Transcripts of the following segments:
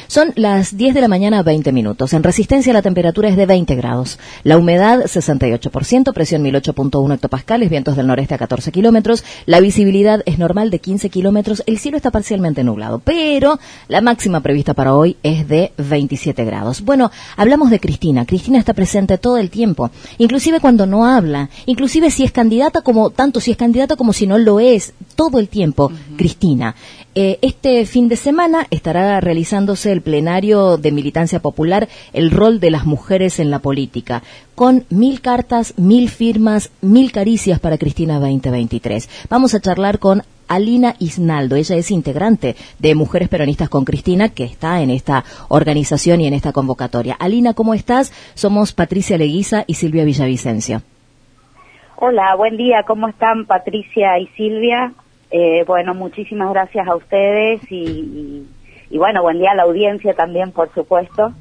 Son las 10 de la mañana, 20 minutos. En Resistencia la temperatura es de 20 grados. La humedad 68%, presión 1008.1 hectopascales, vientos del noreste a 14 kilómetros. La visibilidad es normal de 15 kilómetros. El cielo está parcialmente nublado, pero la máxima prevista para hoy es de 27 grados. Bueno, hablamos de Cristina. Cristina está presente todo el tiempo, inclusive cuando no habla, inclusive si es candidata como si no lo es, todo el tiempo, Cristina. Este fin de semana estará realizándose el plenario de militancia popular, el rol de las mujeres en la política, con 1000 cartas, 1000 firmas, 1000 caricias para Cristina 2023. Vamos a charlar con Alina Isnaldo. Ella es integrante de Mujeres Peronistas con Cristina, que está en esta organización y en esta convocatoria. Alina, ¿cómo estás? Somos Patricia Leguiza y Silvia Villavicencio. Hola, buen día. ¿Cómo están Patricia y Silvia? Bueno, muchísimas gracias a ustedes y bueno, buen día a la audiencia también, por supuesto.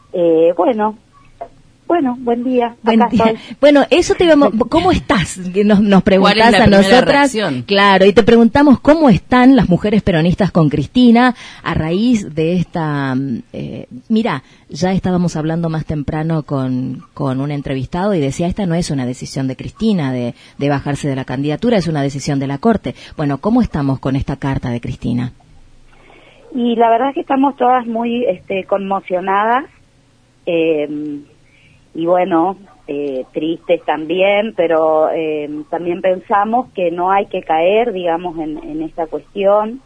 Bueno, buen día. Buen día. Bueno, eso te íbamos, ¿cómo estás? Nos preguntás a nosotras. Reacción? Claro, y te preguntamos cómo están las mujeres peronistas con Cristina a raíz de esta. Mira, ya estábamos hablando más temprano con un entrevistado y decía, esta no es una decisión de Cristina de bajarse de la candidatura, es una decisión de la Corte. Bueno, ¿cómo estamos con esta carta de Cristina? Y la verdad es que estamos todas muy conmocionadas. Y bueno, tristes también, pero también pensamos que no hay que caer, digamos, en esta cuestión.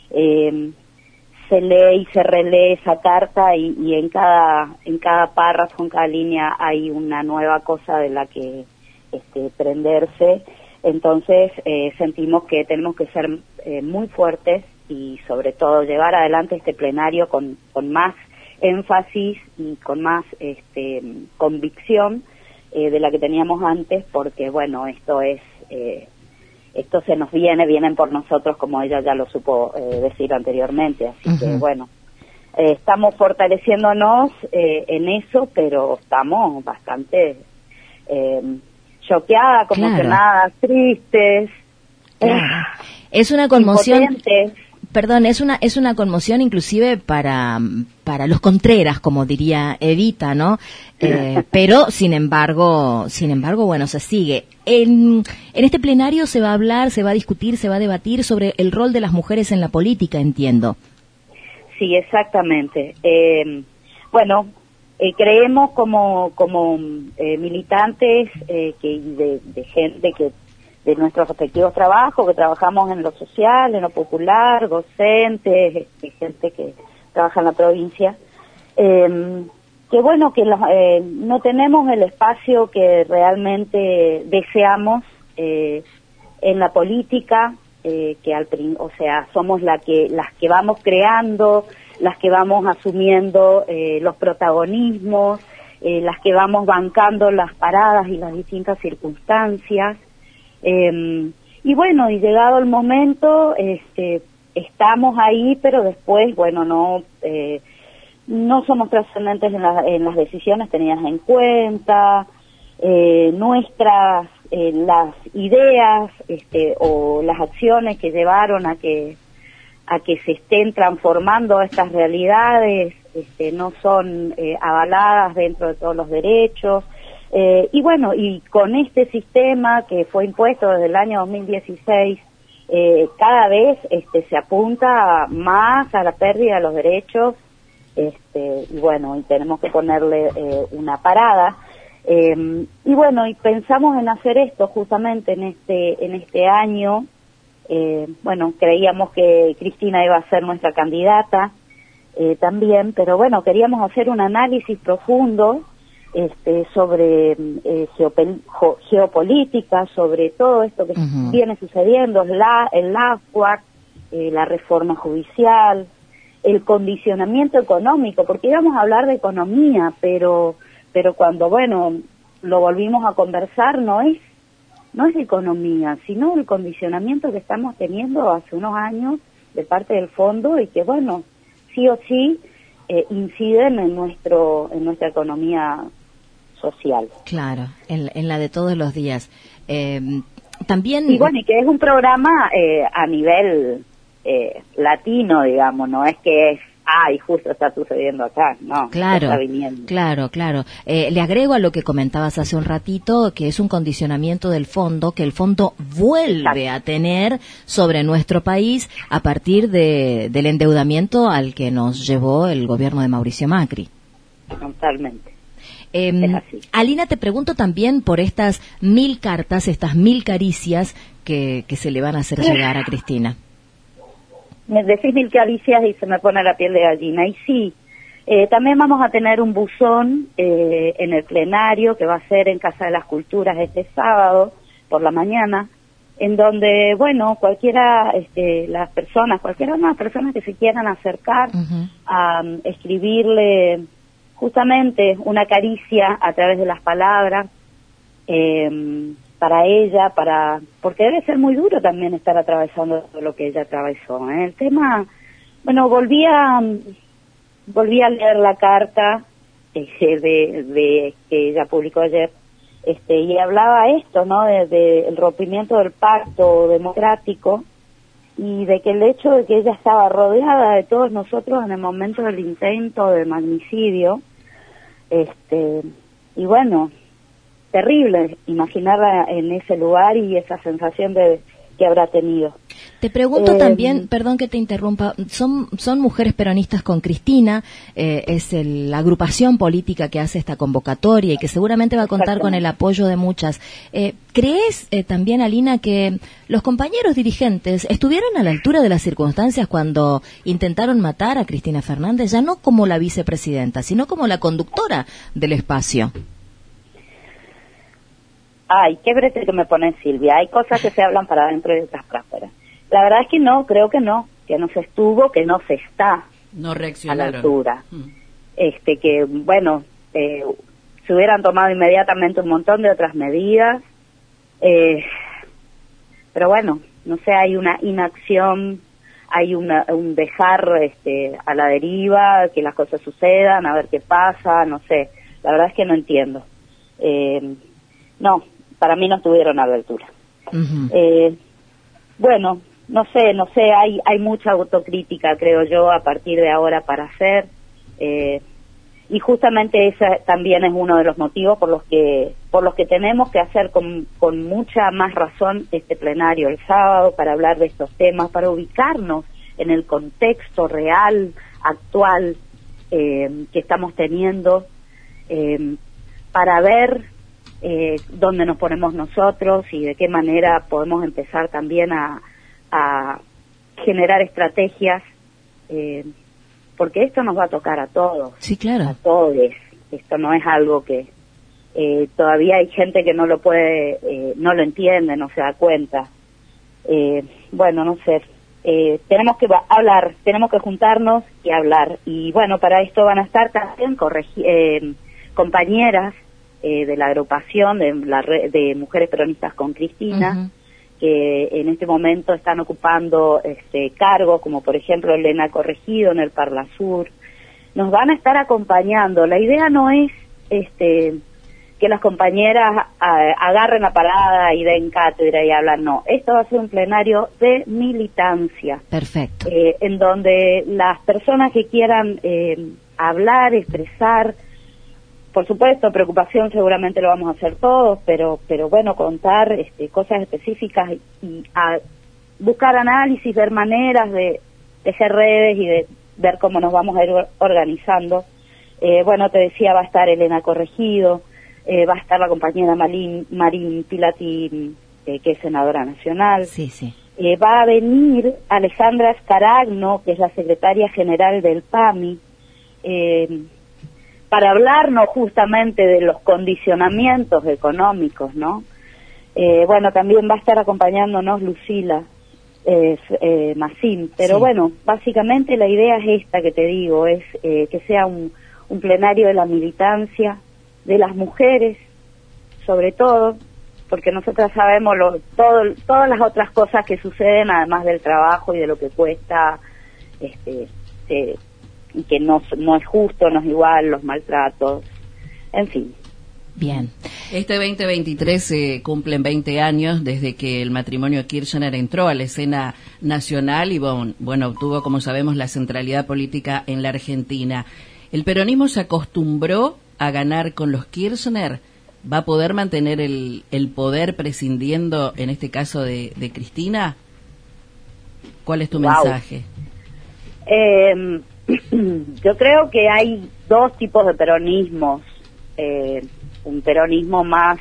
Se lee y se relee esa carta y en cada párrafo, en cada línea hay una nueva cosa de la que prenderse. Entonces sentimos que tenemos que ser muy fuertes y sobre todo llevar adelante este plenario con más énfasis y con más convicción de la que teníamos antes, porque bueno, esto se nos vienen por nosotros, como ella ya lo supo decir anteriormente, así que bueno, estamos fortaleciéndonos en eso, pero estamos bastante choqueadas, conmocionadas, tristes, es una conmoción. Impotentes. Perdón, es una conmoción inclusive para los Contreras, como diría Evita, ¿no? Pero sin embargo, bueno, se sigue. En este plenario se va a hablar, se va a discutir, se va a debatir sobre el rol de las mujeres en la política, entiendo. Sí, exactamente. Bueno, creemos como militantes de gente que de nuestros respectivos trabajos, que trabajamos en lo social, en lo popular, docentes, gente que trabaja en la provincia, que bueno, que no tenemos el espacio que realmente deseamos en la política, o sea, somos las que vamos creando, las que vamos asumiendo los protagonismos, las que vamos bancando las paradas y las distintas circunstancias. Y bueno, y llegado el momento, estamos ahí, pero después, bueno, no somos trascendentes en las decisiones tenidas en cuenta, las ideas, o las acciones que llevaron a que se estén transformando estas realidades, no son avaladas dentro de todos los derechos. Y bueno, y con este sistema que fue impuesto desde el año 2016, cada vez se apunta más a la pérdida de los derechos, y bueno, y tenemos que ponerle una parada. Y bueno, y pensamos en hacer esto justamente en este año. Bueno, creíamos que Cristina iba a ser nuestra candidata también, pero bueno, queríamos hacer un análisis profundo sobre geopolítica, sobre todo esto que viene sucediendo, el LAFUAC, la reforma judicial, el condicionamiento económico, porque íbamos a hablar de economía, pero cuando, bueno, lo volvimos a conversar, no es economía, sino el condicionamiento que estamos teniendo hace unos años de parte del fondo y que, bueno, sí o sí inciden en nuestra economía social. Claro, en la de todos los días. También... Y bueno, y que es un programa a nivel latino, digamos, no es que es y justo está sucediendo acá, no, claro, está viniendo. Claro. Le agrego a lo que comentabas hace un ratito, que es un condicionamiento del fondo, que el fondo vuelve a tener sobre nuestro país a partir del endeudamiento al que nos llevó el gobierno de Mauricio Macri. Totalmente. Alina, te pregunto también por estas 1000 cartas, estas 1000 caricias que se le van a hacer llegar a Cristina. Me decís 1000 caricias y se me pone la piel de gallina. Y sí, también vamos a tener un buzón en el plenario que va a ser en Casa de las Culturas este sábado por la mañana, en donde, bueno, cualquiera de las personas que se quieran acercar a escribirle justamente una caricia a través de las palabras, para ella, porque debe ser muy duro también estar atravesando todo lo que ella atravesó. El tema, bueno, volví a leer la carta de que ella publicó ayer, y hablaba esto, ¿no? De el rompimiento del pacto democrático y de que el hecho de que ella estaba rodeada de todos nosotros en el momento del intento de magnicidio, y bueno, terrible imaginarla en ese lugar y esa sensación que habrá tenido. Te pregunto también, perdón que te interrumpa, son mujeres peronistas con Cristina, es la agrupación política que hace esta convocatoria y que seguramente va a contar con el apoyo de muchas. ¿Crees también, Alina, que los compañeros dirigentes estuvieron a la altura de las circunstancias cuando intentaron matar a Cristina Fernández, ya no como la vicepresidenta, sino como la conductora del espacio? Ay, qué brete que me pone Silvia. Hay cosas que se hablan para adentro y otras para afuera. La verdad es que no, creo que no se estuvo, que no se está a la altura. Que, bueno, se hubieran tomado inmediatamente un montón de otras medidas, pero bueno, no sé, hay una inacción, hay un dejar a la deriva, que las cosas sucedan, a ver qué pasa, no sé. La verdad es que no entiendo. No, para mí no estuvieron a la altura. Bueno, no sé, hay mucha autocrítica, creo yo, a partir de ahora para hacer, y justamente ese también es uno de los motivos por los que tenemos que hacer con mucha más razón este plenario el sábado para hablar de estos temas, para ubicarnos en el contexto real, actual, que estamos teniendo, para ver dónde nos ponemos nosotros y de qué manera podemos empezar también a generar estrategias, porque esto nos va a tocar a todos. Sí, claro. A todos. Esto no es algo que todavía hay gente que no lo entiende, no se da cuenta. Bueno, no sé. Tenemos que hablar, tenemos que juntarnos y hablar. Y bueno, para esto van a estar también compañeras de la agrupación de Mujeres Peronistas con Cristina, que en este momento están ocupando cargos, como por ejemplo Elena Corregido en el Parlasur. Nos van a estar acompañando. La idea no es que las compañeras agarren la parada y den cátedra y hablan, no. Esto va a ser un plenario de militancia. Perfecto. En donde las personas que quieran hablar, expresar, por supuesto, preocupación seguramente lo vamos a hacer todos, pero bueno, contar cosas específicas y buscar análisis, ver maneras de tejer redes y de ver cómo nos vamos a ir organizando. Bueno, te decía, va a estar Elena Corregido, va a estar la compañera Marín Pilati, que es senadora nacional. Sí, sí. Va a venir Alejandra Scaragno, que es la secretaria general del PAMI, para hablarnos justamente de los condicionamientos económicos, ¿no? Bueno, también va a estar acompañándonos Lucila Massín, pero sí. Bueno, básicamente la idea es esta que te digo, es que sea un plenario de la militancia, de las mujeres, sobre todo, porque nosotras sabemos todas las otras cosas que suceden, además del trabajo y de lo que cuesta, y que no es justo, no es igual, los maltratos, en fin. Bien. Este 2023 se cumplen 20 años desde que el matrimonio Kirchner entró a la escena nacional y, bueno, obtuvo, como sabemos, la centralidad política en la Argentina. ¿El peronismo se acostumbró a ganar con los Kirchner? ¿Va a poder mantener el poder prescindiendo, en este caso, de Cristina? ¿Cuál es tu mensaje? Yo creo que hay dos tipos de peronismos. Un peronismo más,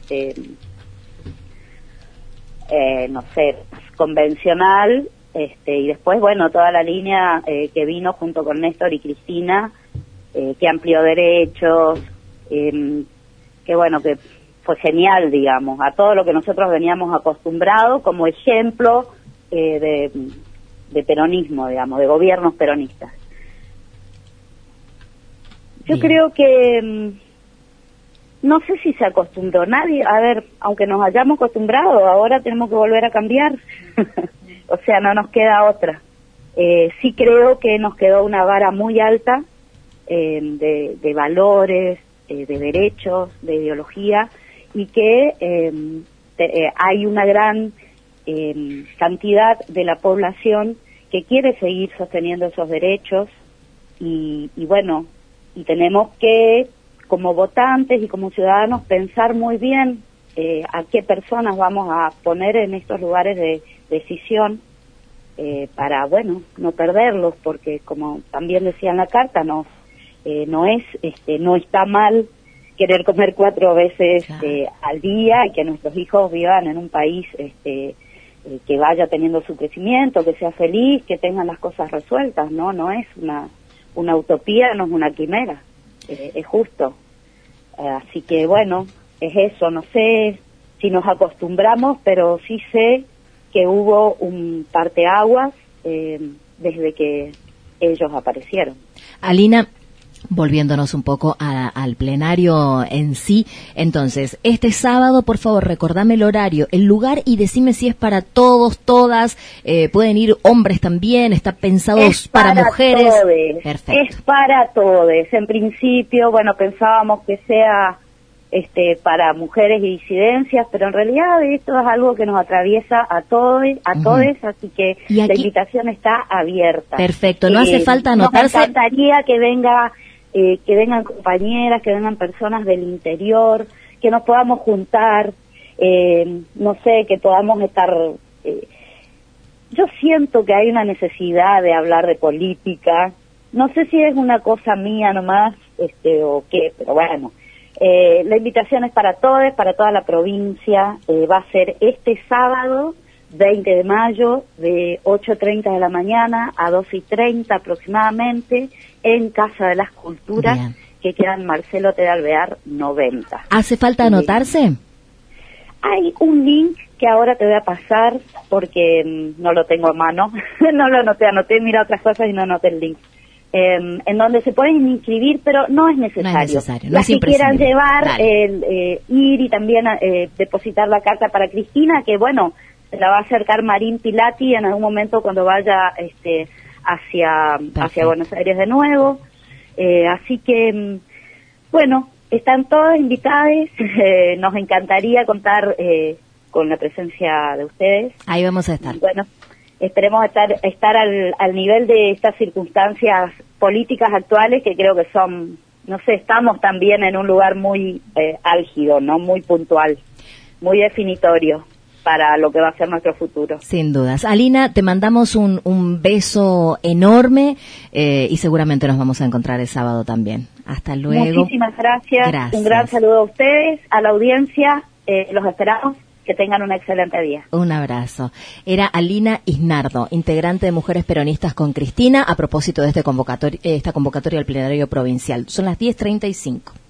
no sé, convencional, y después, bueno, toda la línea que vino junto con Néstor y Cristina, que amplió derechos, que bueno, que fue genial, digamos, a todo lo que nosotros veníamos acostumbrados como ejemplo de peronismo, digamos, de gobiernos peronistas. Yo creo que no sé si se acostumbró nadie, a ver, aunque nos hayamos acostumbrado, ahora tenemos que volver a cambiar, o sea, no nos queda otra. Sí creo que nos quedó una vara muy alta de valores, de derechos, de ideología, y que hay una gran cantidad de la población que quiere seguir sosteniendo esos derechos, y bueno, y tenemos que, como votantes y como ciudadanos, pensar muy bien a qué personas vamos a poner en estos lugares de decisión para, bueno, no perderlos, porque como también decía en la carta, no está mal querer comer 4 veces al día y que nuestros hijos vivan en un país que vaya teniendo su crecimiento, que sea feliz, que tengan las cosas resueltas, no es una utopía, no es una quimera, es justo. Así que bueno, es eso, no sé si nos acostumbramos, pero sí sé que hubo un parteaguas desde que ellos aparecieron. Alina, volviéndonos un poco al plenario en sí, entonces, este sábado, por favor, recordame el horario, el lugar y decime si es para todos, todas, pueden ir hombres también, está pensado para mujeres. Todes. Perfecto. Es para todos. En principio, bueno, pensábamos que sea para mujeres y disidencias, pero en realidad esto es algo que nos atraviesa a todos, así que la invitación está abierta. Perfecto, no hace falta anotarse. Nos encantaría que vengan compañeras, que vengan personas del interior, que nos podamos juntar, no sé, que podamos estar... yo siento que hay una necesidad de hablar de política, no sé si es una cosa mía nomás, o qué, pero bueno, la invitación es para todos, para toda la provincia, va a ser este sábado, 20 de mayo, de 8:30 de la mañana a 12:30 aproximadamente, en Casa de las Culturas, bien, que queda en Marcelo T. de Alvear 90. ¿Hace falta anotarse? Hay un link que ahora te voy a pasar porque no lo tengo a mano, no lo anoté, mira otras cosas y no anoté el link. En donde se pueden inscribir, pero no es necesario. No es necesario, no las que quieran llevar, ir y también depositar la carta para Cristina, que bueno, se la va a acercar Marín Pilati en algún momento cuando vaya hacia Buenos Aires de nuevo. Así que, bueno, están todos invitados. Nos encantaría contar con la presencia de ustedes. Ahí vamos a estar. Bueno, esperemos estar al nivel de estas circunstancias políticas actuales, que creo que son, no sé, estamos también en un lugar muy álgido, ¿no? Muy puntual, muy definitorio para lo que va a ser nuestro futuro. Sin dudas. Alina, te mandamos un beso enorme y seguramente nos vamos a encontrar el sábado también. Hasta luego. Muchísimas gracias. Un gran saludo a ustedes, a la audiencia. Los esperamos. Que tengan un excelente día. Un abrazo. Era Alina Isnardo, integrante de Mujeres Peronistas con Cristina, a propósito de esta convocatoria al plenario provincial. Son las 10:35.